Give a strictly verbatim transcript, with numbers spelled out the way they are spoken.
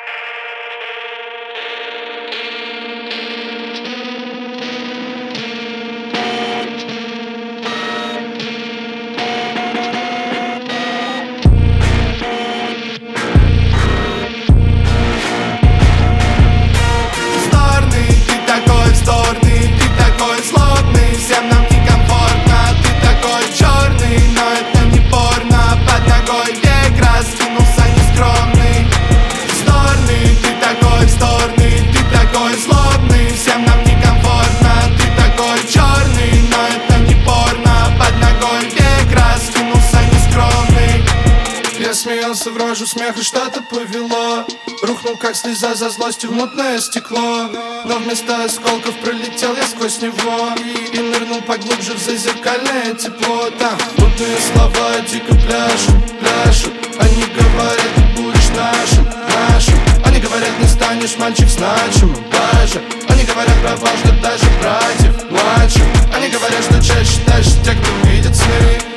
Смеялся в рожу, смеха что-то повело. Рухнул как слеза за злостью в мутное стекло. Но вместо осколков пролетел я сквозь него И нырнул поглубже в зазеркальное тепло. Там мутные слова дико пляшут, пляшут. Они говорят, ты будешь нашим, нашим. Они говорят, не станешь мальчик значимым даже. Они говорят, пропал, что даже братьев младших. Они говорят, что чаще тащат те, кто видит сны.